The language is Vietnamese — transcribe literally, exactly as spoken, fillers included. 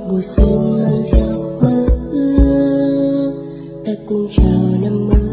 mùa xuân mang theo mơ ước, ta cùng chào năm mới.